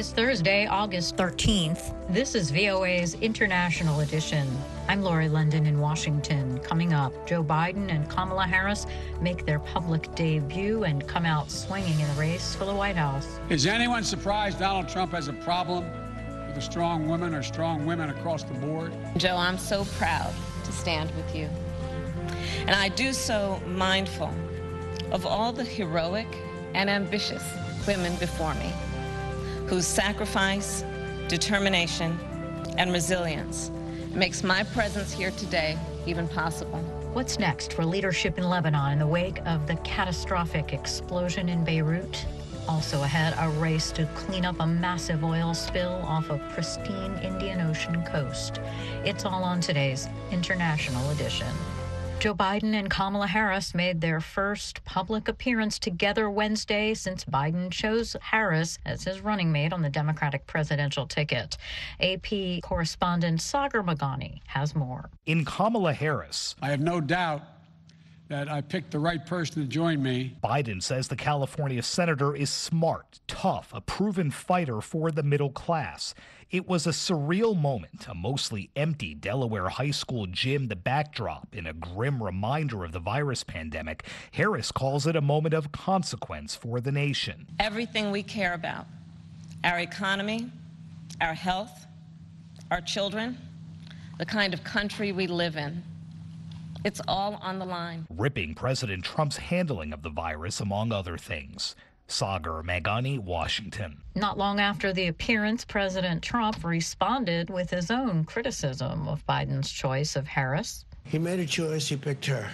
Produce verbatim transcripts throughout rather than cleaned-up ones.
is Thursday, August thirteenth. This is V O A's International Edition. I'm Lori London in Washington. Coming up, Joe Biden and Kamala Harris make their public debut and come out swinging in the race for the White House. Is anyone surprised Donald Trump has a problem with a strong woman or strong women across the board? Joe, I'm so proud to stand with you. And I do so mindful of all the heroic and ambitious women before me, whose sacrifice, determination, and resilience makes my presence here today even possible. What's next for leadership in Lebanon in the wake of the catastrophic explosion in Beirut? Also ahead, a race to clean up a massive oil spill off a pristine Indian Ocean coast. It's all on today's International Edition. Joe Biden and Kamala Harris made their first public appearance together Wednesday since Biden chose Harris as his running mate on the Democratic presidential ticket. A P correspondent Sagar Meghani has more. In Kamala Harris, I have no doubt that I picked the right person to join me. Biden says the California senator is smart, tough, a proven fighter for the middle class. It was a surreal moment, a mostly empty Delaware high school gym, the backdrop in a grim reminder of the virus pandemic. Harris calls it a moment of consequence for the nation. Everything we care about, our economy, our health, our children, the kind of country we live in, it's all on the line. Ripping President Trump's handling of the virus, among other things. Sagar Meghani, Washington. Not long after the appearance, President Trump responded with his own criticism of Biden's choice of Harris. He made a choice. He picked her.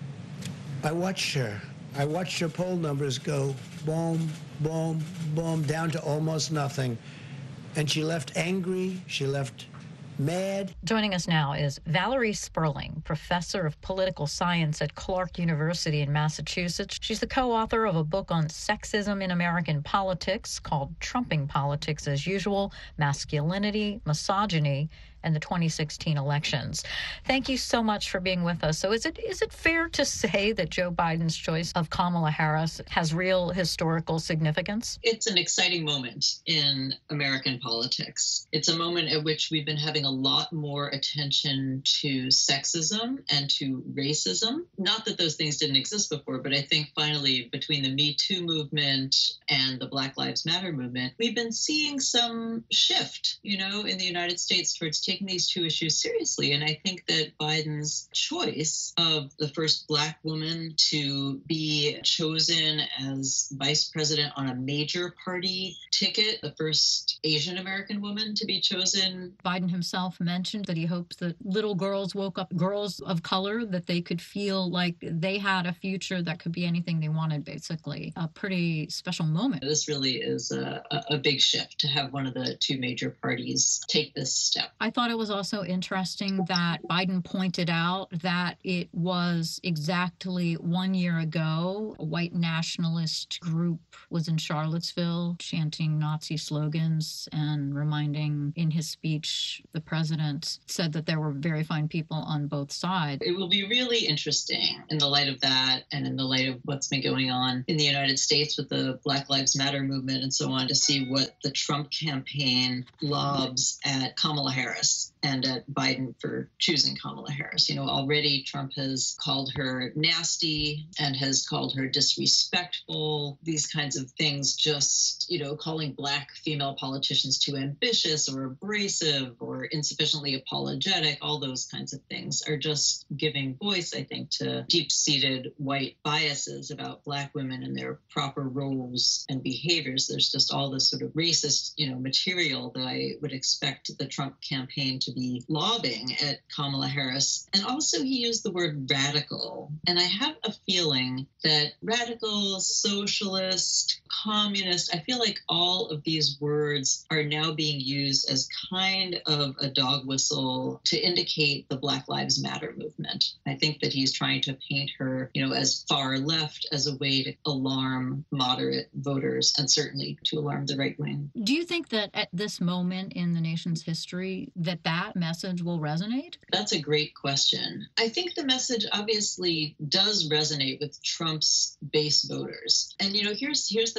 I watched her. I watched her poll numbers go boom, boom, boom, down to almost nothing. And she left angry. She left mad. Joining us now is Valerie Sperling, professor of political science at Clark University in Massachusetts. She's the co-author of a book on sexism in American politics called Trumping Politics as Usual, Masculinity, Misogyny, and the twenty sixteen elections. Thank you so much for being with us. So is it is it fair to say that Joe Biden's choice of Kamala Harris has real historical significance? It's an exciting moment in American politics. It's a moment at which we've been having a lot more attention to sexism and to racism. Not that those things didn't exist before, but I think finally between the Me Too movement and the Black Lives Matter movement, we've been seeing some shift, you know, in the United States towards taking these two issues seriously. And I think that Biden's choice of the first Black woman to be chosen as vice president on a major party ticket, the first Asian American woman to be chosen. Biden himself mentioned that he hopes that little girls woke up, girls of color, that they could feel like they had a future that could be anything they wanted, basically. A pretty special moment. This really is a, a big shift to have one of the two major parties take this step. I thought it was also interesting that Biden pointed out that it was exactly one year ago, a white nationalist group was in Charlottesville chanting Nazi slogans and reminding in his speech, the president said that there were very fine people on both sides. It will be really interesting in the light of that and in the light of what's been going on in the United States with the Black Lives Matter movement and so on to see what the Trump campaign lobs at Kamala Harris and at Biden for choosing Kamala Harris. You know, already Trump has called her nasty and has called her disrespectful, these kinds of things, just, you know, calling Black female politicians too ambitious or abrasive or insufficiently apologetic, all those kinds of things are just giving voice, I think, to deep-seated white biases about Black women and their proper roles and behaviors. There's just all this sort of racist, you know, material that I would expect the Trump campaign to be lobbying at Kamala Harris. And also he used the word radical. And I have a feeling that radical, socialist, communist, I feel like all of these words are now being used as kind of a dog whistle to indicate the Black Lives Matter movement. I think that he's trying to paint her, you know, as far left as a way to alarm moderate voters and certainly to alarm the right wing. Do you think that at this moment in the nation's history that that message will resonate? That's a great question. I think the message obviously does resonate with Trump's base voters. And, you know, here's here's the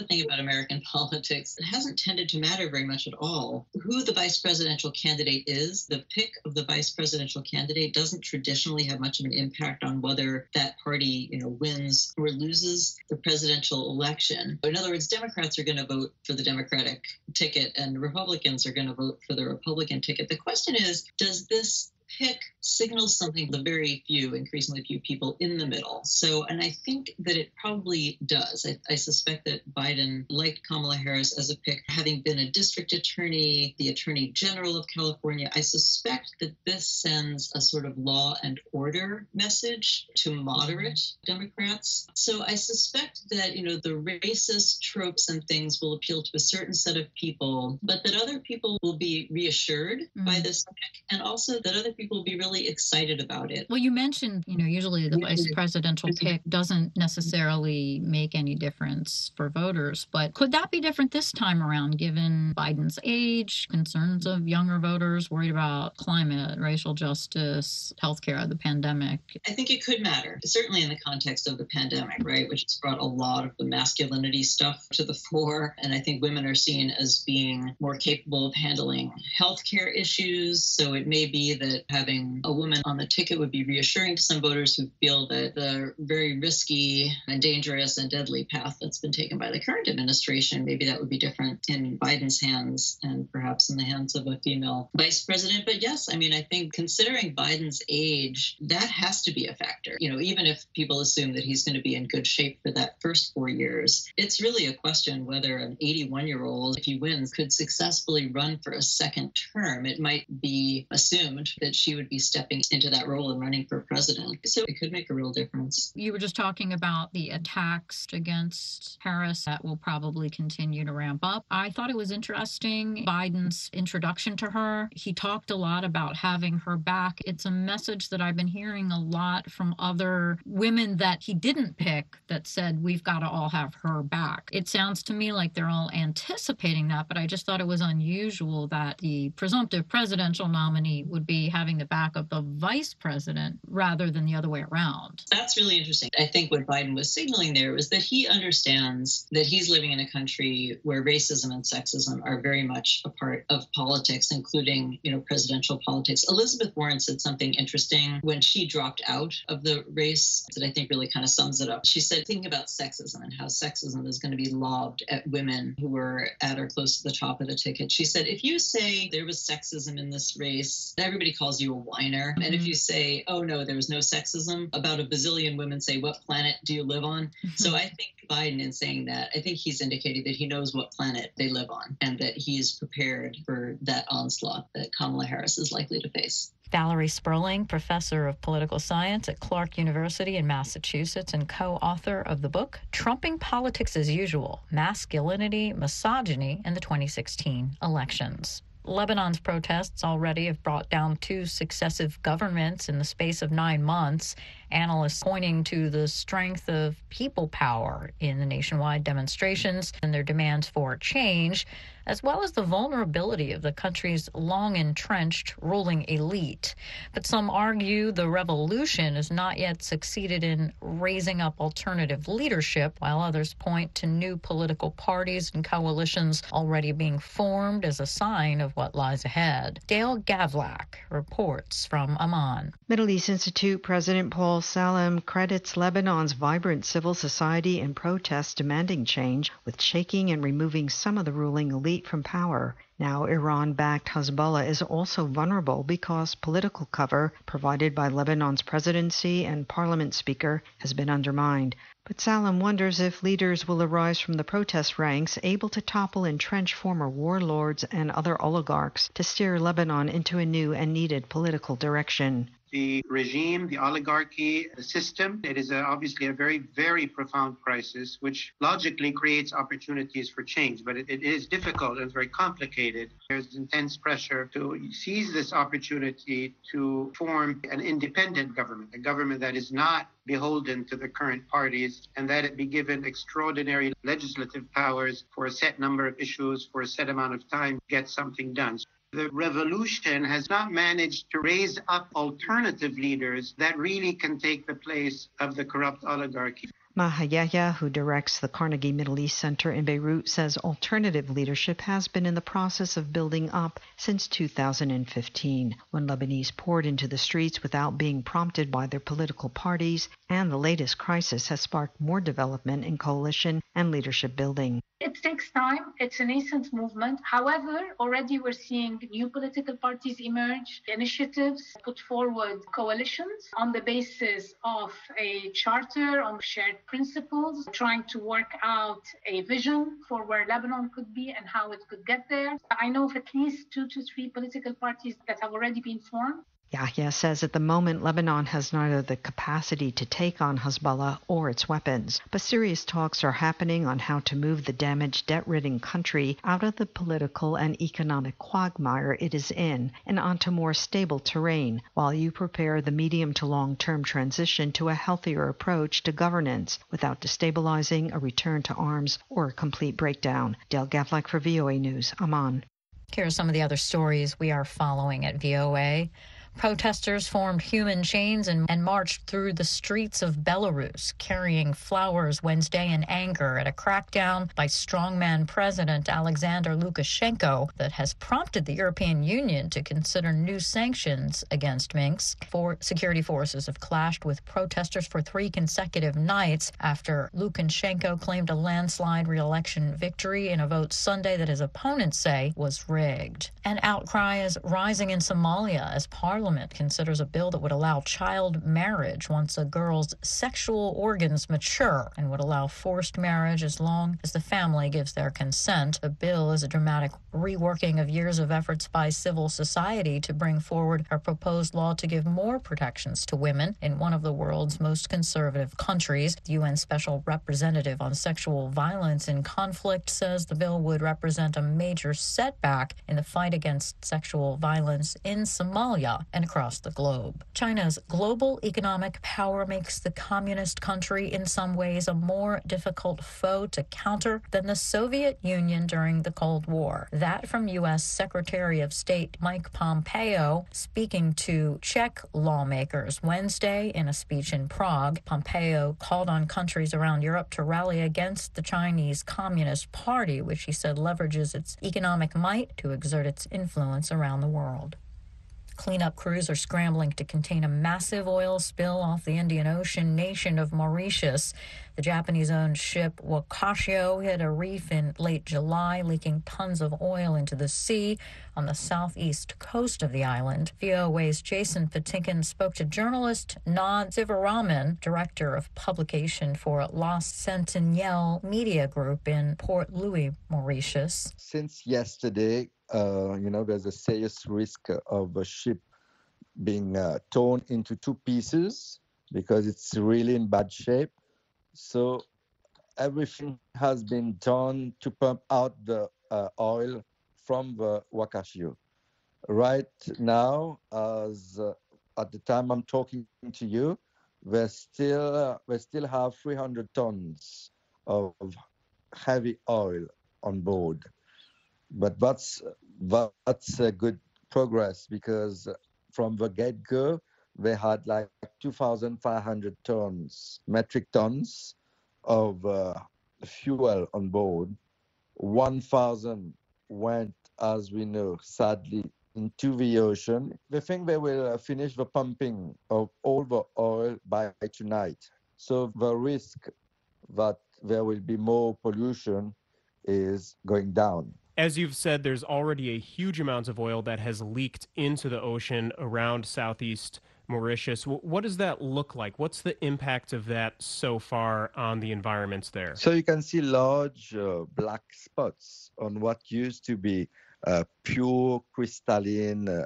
thing about American politics. It hasn't tended to matter very much at all. Who the vice presidential candidate is, the pick of the vice presidential candidate doesn't traditionally have much of an impact on whether that party, you know, wins or loses the presidential election. In other words, Democrats are going to vote for the Democratic ticket and Republicans are going to vote for the Republican ticket. The question is, does this pick signals something to the very few, increasingly few people in the middle. So, and I think that it probably does. I, I suspect that Biden liked Kamala Harris as a pick, having been a district attorney, the attorney general of California. I suspect that this sends a sort of law and order message to moderate Democrats. So I suspect that, you know, the racist tropes and things will appeal to a certain set of people, but that other people will be reassured mm-hmm. by this pick, and also that other people will be really excited about it. Well, you mentioned, you know, usually the vice presidential pick doesn't necessarily make any difference for voters, but could that be different this time around, given Biden's age, concerns of younger voters, worried about climate, racial justice, healthcare, the pandemic? I think it could matter, certainly in the context of the pandemic, right, which has brought a lot of the masculinity stuff to the fore. And I think women are seen as being more capable of handling healthcare issues. So it may be that having a woman on the ticket would be reassuring to some voters who feel that the very risky and dangerous and deadly path that's been taken by the current administration, maybe that would be different in Biden's hands and perhaps in the hands of a female vice president. But yes, I mean, I think considering Biden's age, that has to be a factor. You know, even if people assume that he's going to be in good shape for that first four years, it's really a question whether an eighty-one-year-old, if he wins, could successfully run for a second term. It might be assumed that she would be stepping into that role and running for president. So it could make a real difference. You were just talking about the attacks against Harris that will probably continue to ramp up. I thought it was interesting, Biden's introduction to her. He talked a lot about having her back. It's a message that I've been hearing a lot from other women that he didn't pick that said, we've got to all have her back. It sounds to me like they're all anticipating that, but I just thought it was unusual that the presumptive presidential nominee would be having the back of the vice president rather than the other way around. That's really interesting. I think what Biden was signaling there was that he understands that he's living in a country where racism and sexism are very much a part of politics, including, you know, presidential politics. Elizabeth Warren said something interesting when she dropped out of the race that I think really kind of sums it up. She said, thinking about sexism and how sexism is going to be lobbed at women who were at or close to the top of the ticket. She said, if you say there was sexism in this race, everybody calls you a whiner. Mm-hmm. And if you say, oh no, there was no sexism, about a bazillion women say, what planet do you live on? Mm-hmm. So I think Biden, in saying that, I think he's indicating that he knows what planet they live on and that he's prepared for that onslaught that Kamala Harris is likely to face. Valerie Sperling, professor of political science at Clark University in Massachusetts and co-author of the book, Trumping Politics as Usual, Masculinity, Misogyny, and the twenty sixteen Elections. Lebanon's protests already have brought down two successive governments in the space of nine months, analysts pointing to the strength of people power in the nationwide demonstrations and their demands for change, as well as the vulnerability of the country's long-entrenched ruling elite. But some argue the revolution has not yet succeeded in raising up alternative leadership, while others point to new political parties and coalitions already being formed as a sign of what lies ahead. Dale Gavlak reports from Amman. Middle East Institute President Paul Salem credits Lebanon's vibrant civil society and protests demanding change with shaking and removing some of the ruling elite from power. Now Iran-backed Hezbollah is also vulnerable because political cover provided by Lebanon's presidency and parliament speaker has been undermined. But Salem wonders if leaders will arise from the protest ranks able to topple entrenched former warlords and other oligarchs to steer Lebanon into a new and needed political direction. The regime, the oligarchy, the system, it is a, obviously a very, very profound crisis, which logically creates opportunities for change, but it, it is difficult and very complicated. There's intense pressure to seize this opportunity to form an independent government, a government that is not beholden to the current parties, and that it be given extraordinary legislative powers for a set number of issues, for a set amount of time, to get something done. The revolution has not managed to raise up alternative leaders that really can take the place of the corrupt oligarchy. Maha Yahya, who directs the Carnegie Middle East Center in Beirut, says alternative leadership has been in the process of building up since two thousand fifteen, when Lebanese poured into the streets without being prompted by their political parties, and the latest crisis has sparked more development in coalition and leadership building. It takes time. It's a nascent movement. However, already we're seeing new political parties emerge, initiatives put forward, coalitions on the basis of a charter, on shared principles, trying to work out a vision for where Lebanon could be and how it could get there. I know of at least two to three political parties that have already been formed. Yahya says at the moment Lebanon has neither the capacity to take on Hezbollah or its weapons, but serious talks are happening on how to move the damaged, debt-ridden country out of the political and economic quagmire it is in and onto more stable terrain, while you prepare the medium to long-term transition to a healthier approach to governance without destabilizing a return to arms or a complete breakdown. Del Gavlak for V O A News, Amman. Here are some of the other stories we are following at V O A. Protesters formed human chains and, and marched through the streets of Belarus, carrying flowers Wednesday in anger at a crackdown by strongman President Alexander Lukashenko that has prompted the European Union to consider new sanctions against Minsk. Four security forces have clashed with protesters for three consecutive nights after Lukashenko claimed a landslide re-election victory in a vote Sunday that his opponents say was rigged. An outcry is rising in Somalia as Parliament considers a bill that would allow child marriage once a girl's sexual organs mature and would allow forced marriage as long as the family gives their consent. The bill is a dramatic reworking of years of efforts by civil society to bring forward a proposed law to give more protections to women in one of the world's most conservative countries. The U N Special Representative on Sexual Violence in Conflict says the bill would represent a major setback in the fight against sexual violence in Somalia and across the globe. China's global economic power makes the communist country in some ways a more difficult foe to counter than the Soviet Union during the Cold War. That from U S Secretary of State Mike Pompeo speaking to Czech lawmakers Wednesday in a speech in Prague. Pompeo called on countries around Europe to rally against the Chinese Communist Party, which he said leverages its economic might to exert its influence around the world. Cleanup crews are scrambling to contain a massive oil spill off the Indian Ocean nation of Mauritius. The Japanese-owned ship Wakashio hit a reef in late July, leaking tons of oil into the sea on the southeast coast of the island. V O A's Jason Patinkin spoke to journalist Nad Sivaraman, director of publication for La Sentinelle Media Group in Port Louis, Mauritius. Since yesterday, Uh, you know, there's a serious risk of a ship being uh, torn into two pieces because it's really in bad shape. So everything has been done to pump out the uh, oil from the Wakashio. Right now, as uh, at the time I'm talking to you, we still uh, we still have three hundred tons of heavy oil on board. But that's that's a good progress because from the get-go, they had like two thousand five hundred tons, metric tons of uh, fuel on board. one thousand went, as we know, sadly, into the ocean. They think they will finish the pumping of all the oil by tonight. So the risk that there will be more pollution is going down. As you've said, there's already a huge amount of oil that has leaked into the ocean around southeast Mauritius. What does that look like? What's the impact of that so far on the environments there? So you can see large uh, black spots on what used to be uh, pure crystalline uh,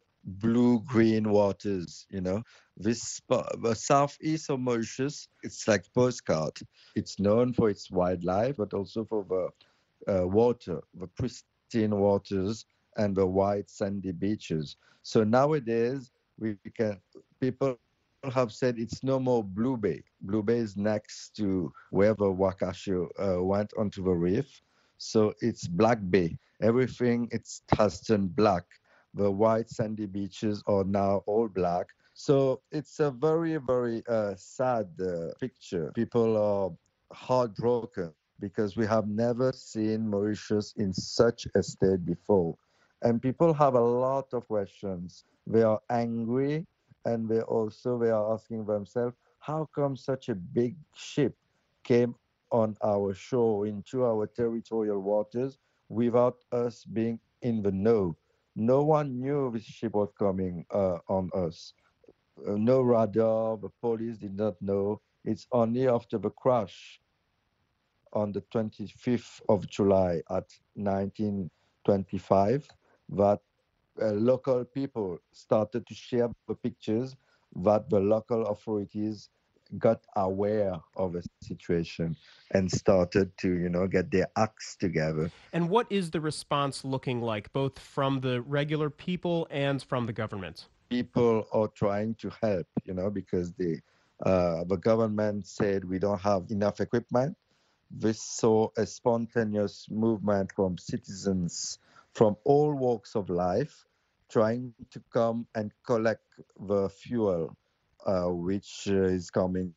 blue-green waters, you know. This spot, the southeast of Mauritius, it's like postcard. It's known for its wildlife, but also for the Uh, water, the pristine waters, and the white sandy beaches. So nowadays, we can people have said it's no more Blue Bay. Blue Bay is next to where the Wakashio uh, went onto the reef. So it's Black Bay. Everything it's has turned black. The white sandy beaches are now all black. So it's a very, very uh, sad uh, picture. People are heartbroken because we have never seen Mauritius in such a state before. And people have a lot of questions. They are angry, and they also they are asking themselves, how come such a big ship came on our shore into our territorial waters without us being in the know? No one knew this ship was coming uh, on us. Uh, no radar, the police did not know. It's only after the crash on the twenty-fifth of July at nineteen twenty-five that uh, local people started to share the pictures, that the local authorities got aware of the situation and started to, you know, get their acts together. And what is the response looking like, both from the regular people and from the government? People are trying to help, you know, because the uh, the government said we don't have enough equipment. This saw a spontaneous movement from citizens from all walks of life trying to come and collect the fuel, uh, which uh, is coming,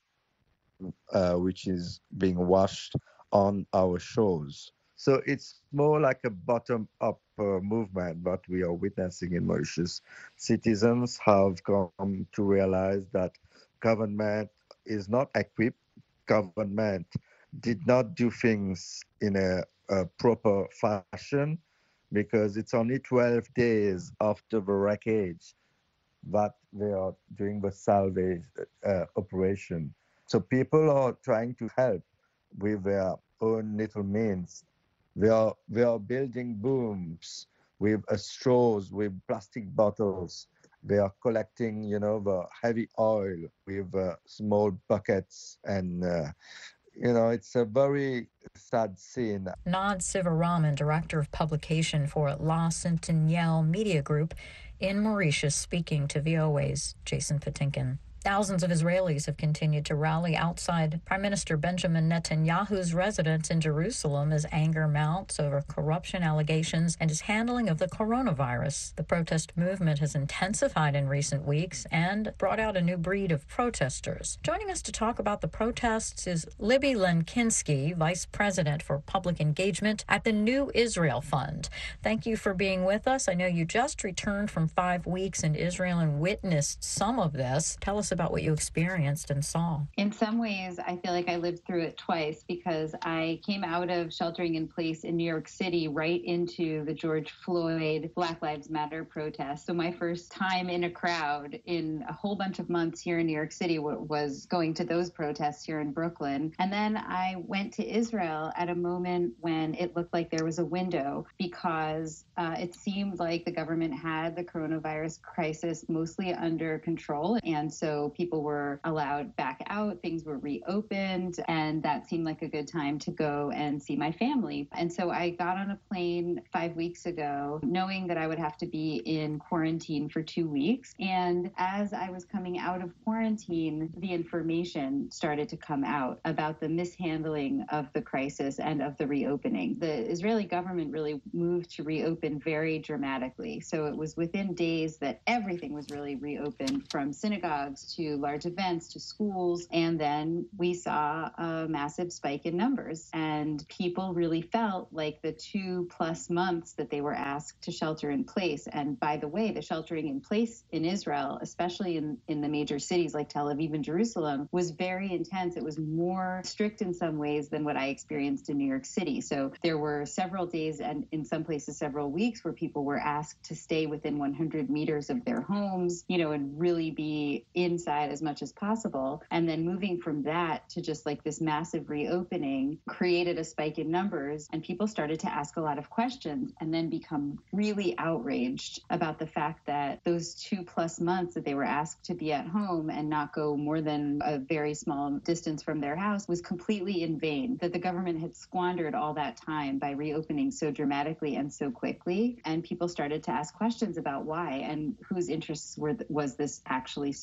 uh, which is being washed on our shores. So it's more like a bottom-up uh, movement that we are witnessing in Mauritius. Citizens have come to realize that government is not equipped. Government did not do things in a, a proper fashion because it's only twelve days after the wreckage that they are doing the salvage uh, operation. So people are trying to help with their own little means. They are, they are building booms with uh, straws, with plastic bottles. They are collecting, you know, the heavy oil with uh, small buckets. And, uh, you know, it's a very sad scene. Nod Sivaraman, Director of Publication for La Sentinelle Media Group in Mauritius, speaking to V O A's Jason Patinkin. Thousands of Israelis have continued to rally outside Prime Minister Benjamin Netanyahu's residence in Jerusalem as anger mounts over corruption allegations and his handling of the coronavirus. The protest movement has intensified in recent weeks and brought out a new breed of protesters. Joining us to talk about the protests is Libby Lenkinski, Vice President for Public Engagement at the New Israel Fund. Thank you for being with us. I know you just returned from five weeks in Israel and witnessed some of this. Tell us about what you experienced and saw. In some ways, I feel like I lived through it twice because I came out of sheltering in place in New York City right into the George Floyd Black Lives Matter protest. So my first time in a crowd in a whole bunch of months here in New York City was going to those protests here in Brooklyn. And then I went to Israel at a moment when it looked like there was a window because uh, it seemed like the government had the coronavirus crisis mostly under control. And so people were allowed back out, things were reopened, and that seemed like a good time to go and see my family. And so I got on a plane five weeks ago, knowing that I would have to be in quarantine for two weeks. And as I was coming out of quarantine, the information started to come out about the mishandling of the crisis and of the reopening. The Israeli government really moved to reopen very dramatically. So it was within days that everything was really reopened, from synagogues to large events to schools. And then we saw a massive spike in numbers. And people really felt like the two plus months that they were asked to shelter in place. And by the way, the sheltering in place in Israel, especially in, in the major cities like Tel Aviv and Jerusalem, was very intense. It was more strict in some ways than what I experienced in New York City. So there were several days and in some places several weeks where people were asked to stay within one hundred meters of their homes, you know, and really be inside as much as possible. And then moving from that to just like this massive reopening created a spike in numbers, and people started to ask a lot of questions and then become really outraged about the fact that those two plus months that they were asked to be at home and not go more than a very small distance from their house was completely in vain, that the government had squandered all that time by reopening so dramatically and so quickly. And people started to ask questions about why and whose interests were was this actually serving.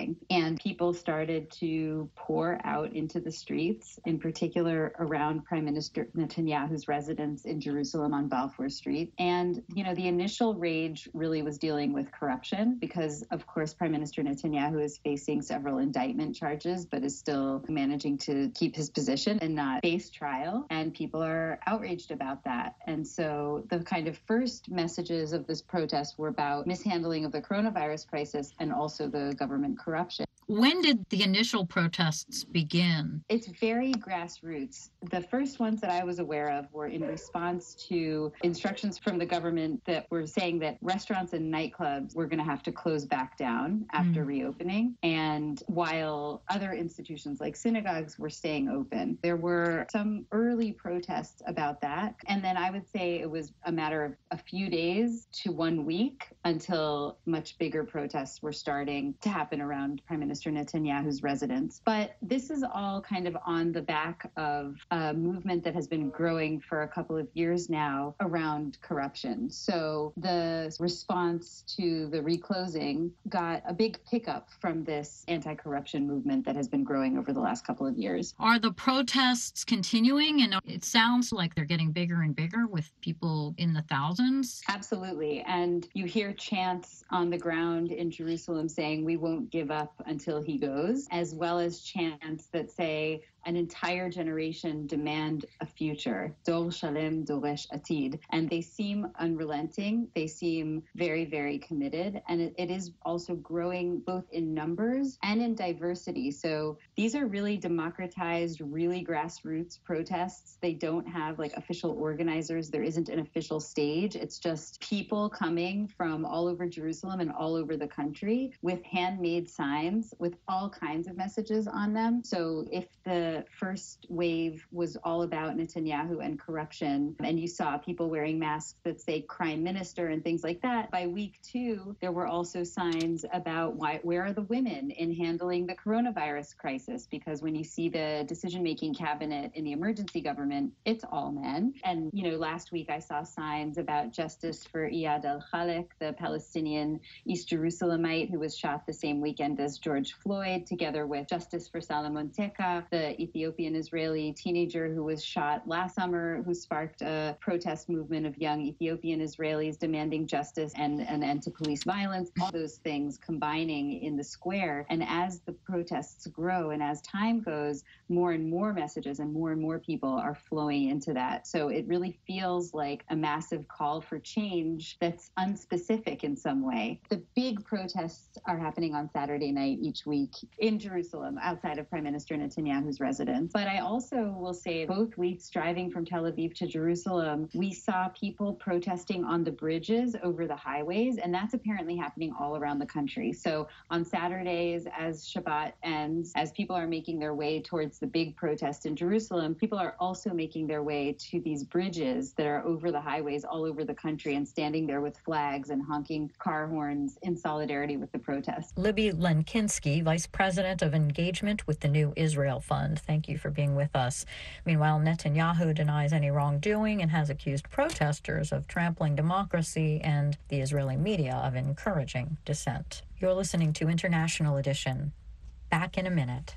happening. And people started to pour out into the streets, in particular around Prime Minister Netanyahu's residence in Jerusalem on Balfour Street. And, you know, the initial rage really was dealing with corruption because, of course, Prime Minister Netanyahu is facing several indictment charges, but is still managing to keep his position and not face trial. And people are outraged about that. And so the kind of first messages of this protest were about mishandling of the coronavirus crisis and also the government corruption. When did the initial protests begin? It's very grassroots. The first ones that I was aware of were in response to instructions from the government that were saying that restaurants and nightclubs were going to have to close back down after mm. reopening. And while other institutions like synagogues were staying open, there were some early protests about that. And then I would say it was a matter of a few days to one week until much bigger protests were starting to happen around Prime Minister Netanyahu's residence. But this is all kind of on the back of a movement that has been growing for a couple of years now around corruption. So the response to the reclosing got a big pickup from this anti-corruption movement that has been growing over the last couple of years. Are the protests continuing? And it sounds like they're getting bigger and bigger with people in the thousands. Absolutely. And you hear chants on the ground in Jerusalem saying, "We won't give up until he goes," as well as chants that say, an entire generation demand a future. Dor Shalem Doresh Atid. And they seem unrelenting. They seem very, very committed. And it, it is also growing both in numbers and in diversity. So these are really democratized, really grassroots protests. They don't have like official organizers. There isn't an official stage. It's just people coming from all over Jerusalem and all over the country with handmade signs with all kinds of messages on them. So if the The first wave was all about Netanyahu and corruption, and you saw people wearing masks that say crime minister and things like that. By week two, there were also signs about why, where are the women in handling the coronavirus crisis? Because when you see the decision-making cabinet in the emergency government, it's all men. And, you know, last week I saw signs about justice for Iyad al-Khalek, the Palestinian East Jerusalemite who was shot the same weekend as George Floyd, together with justice for Salomon Teka, the Ethiopian-Israeli teenager who was shot last summer, who sparked a protest movement of young Ethiopian Israelis demanding justice and an end to police violence, all those things combining in the square. And as the protests grow and as time goes, more and more messages and more and more people are flowing into that. So it really feels like a massive call for change that's unspecific in some way. The big protests are happening on Saturday night each week in Jerusalem, outside of Prime Minister Netanyahu's residence. But I also will say both weeks driving from Tel Aviv to Jerusalem, we saw people protesting on the bridges over the highways, and that's apparently happening all around the country. So on Saturdays, as Shabbat ends, as people are making their way towards the big protest in Jerusalem, people are also making their way to these bridges that are over the highways all over the country and standing there with flags and honking car horns in solidarity with the protest. Libby Lenkinski, Vice President of Engagement with the New Israel Fund. Thank you for being with us. Meanwhile, Netanyahu denies any wrongdoing and has accused protesters of trampling democracy and the Israeli media of encouraging dissent. You're listening to International Edition. Back in a minute.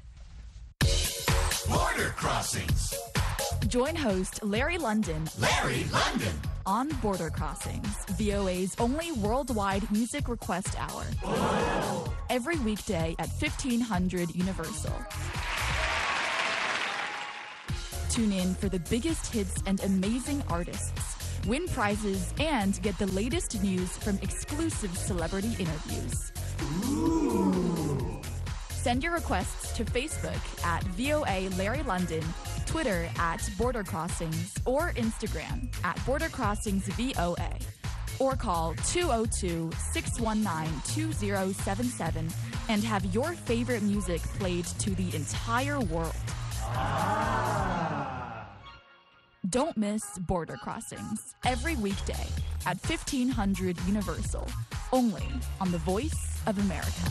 Border Crossings. Join host Larry London. Larry London. On Border Crossings, V O A's only worldwide music request hour. Oh. Every weekday at fifteen hundred Universal. Tune in for the biggest hits and amazing artists. Win prizes and get the latest news from exclusive celebrity interviews. Ooh. Send your requests to Facebook at V O A Larry London, Twitter at Border Crossings, or Instagram at Border Crossings V O A. Or call two oh two, six one nine, two oh seven seven and have your favorite music played to the entire world. Ah. Don't miss Border Crossings every weekday at fifteen hundred Universal, only on The Voice of America.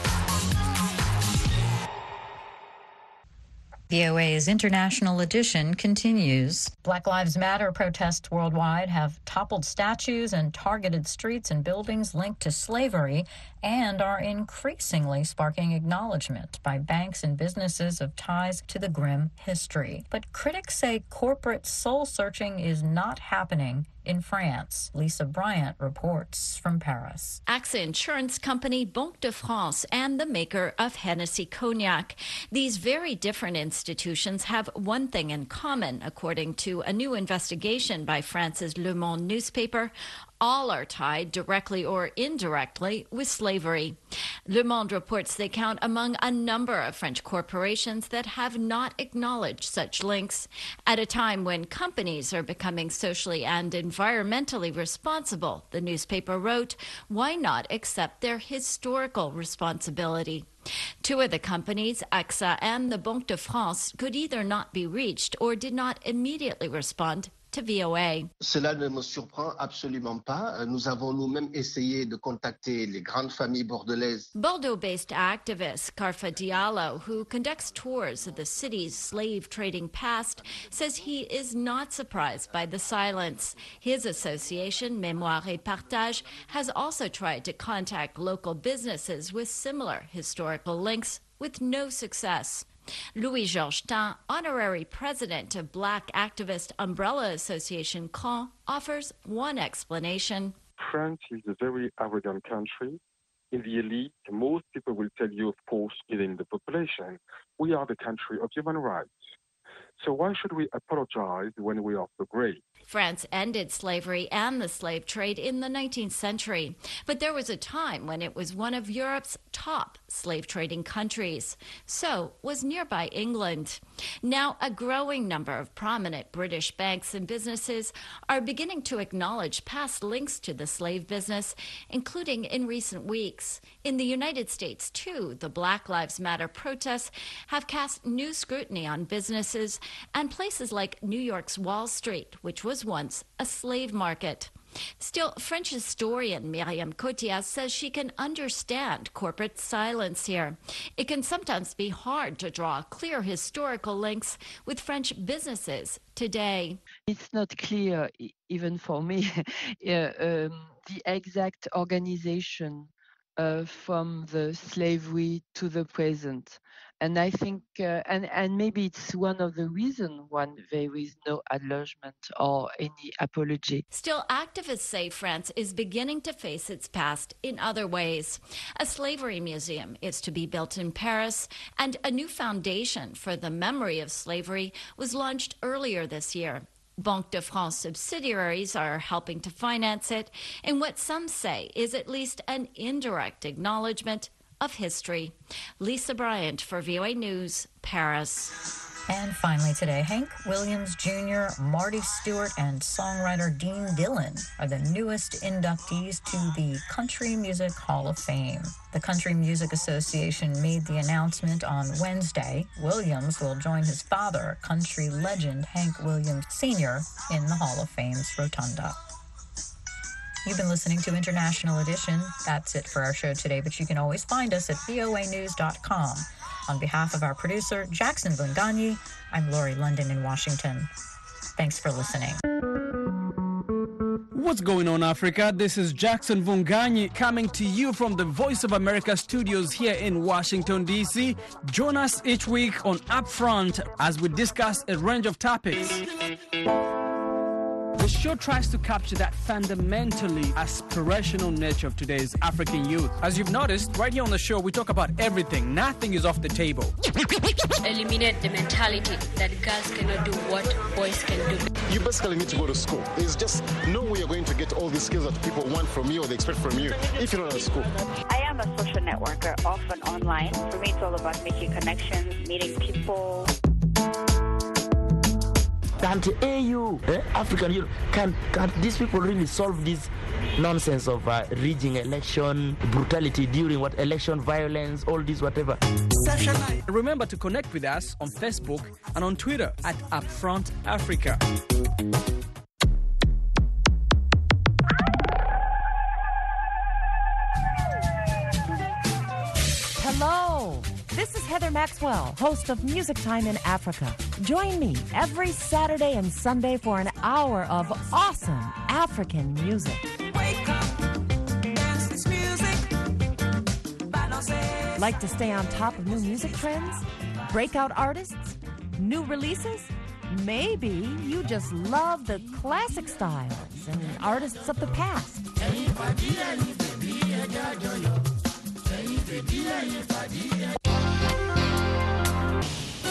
V O A's International Edition continues. Black Lives Matter protests worldwide have toppled statues and targeted streets and buildings linked to slavery and are increasingly sparking acknowledgement by banks and businesses of ties to the grim history. But critics say corporate soul-searching is not happening in France. Lisa Bryant reports from Paris. AXA insurance company Banque de France and the maker of Hennessy Cognac. These very different institutions have one thing in common, according to a new investigation by France's Le Monde newspaper. All are tied directly or indirectly with slavery. Le Monde reports they count among a number of French corporations that have not acknowledged such links. At a time when companies are becoming socially and environmentally responsible, the newspaper wrote, why not accept their historical responsibility? Two of the companies, AXA and the Banque de France, could either not be reached or did not immediately respond to V O A. Cela ne me surprend absolument pas. Nous avons nous-mêmes essayé de contacter les grandes familles bordelaises. Bordeaux-based activist Karfa Diallo, who conducts tours of the city's slave trading past, says he is not surprised by the silence. His association, Mémoire et Partage, has also tried to contact local businesses with similar historical links, with no success. Louis Georgetin, honorary president of Black activist Umbrella Association Caen, offers one explanation. France is a very arrogant country. In the elite, most people will tell you, of course, within the population, we are the country of human rights. So why should we apologize when we are so great? France ended slavery and the slave trade in the nineteenth century, but there was a time when it was one of Europe's top slave trading countries. So was nearby England. Now, a growing number of prominent British banks and businesses are beginning to acknowledge past links to the slave business, including in recent weeks. In the United States, too, the Black Lives Matter protests have cast new scrutiny on businesses and places like New York's Wall Street, which was once a slave market. Still, French historian Myriam Cotillard says she can understand corporate silence here. It can sometimes be hard to draw clear historical links with French businesses today. It's not clear, even for me, uh, um, the exact organization uh, from the slavery to the present. And I think, uh, and, and maybe it's one of the reasons why there is no acknowledgement or any apology. Still, activists say France is beginning to face its past in other ways. A slavery museum is to be built in Paris, and a new foundation for the memory of slavery was launched earlier this year. Banque de France subsidiaries are helping to finance it in what some say is at least an indirect acknowledgement of history. Lisa Bryant for V O A News, Paris. And finally today, Hank Williams Junior, Marty Stewart, and songwriter Dean Dillon are the newest inductees to the Country Music Hall of Fame. The Country Music Association made the announcement on Wednesday. Williams will join his father, country legend Hank Williams Senior, in the Hall of Fame's rotunda. You've been listening to International Edition. That's it for our show today, but you can always find us at V O A news dot com. On behalf of our producer, Jackson Vunganyi, I'm Lori London in Washington. Thanks for listening. What's going on, Africa? This is Jackson Vunganyi coming to you from the Voice of America studios here in Washington, D C. Join us each week on Upfront as we discuss a range of topics. The show tries to capture that fundamentally aspirational nature of today's African youth. As you've noticed, right here on the show, we talk about everything. Nothing is off the table. Eliminate the mentality that girls cannot do what boys can do. You basically need to go to school. There's just no way you're going to get all these skills that people want from you or they expect from you if you're not at school. I am a social networker, often online. For me, it's all about making connections, meeting people. Can't A U, eh, African Union, can, can these people really solve this nonsense of uh, rigging election, brutality during what election, violence, all this, whatever? Remember to connect with us on Facebook and on Twitter at Upfront Africa. Hello, this is Heather Maxwell, host of Music Time in Africa. Join me every Saturday and Sunday for an hour of awesome African music. Wake up, dance this music. Like to stay on top of new music trends? Breakout artists? New releases? Maybe you just love the classic styles and artists of the past.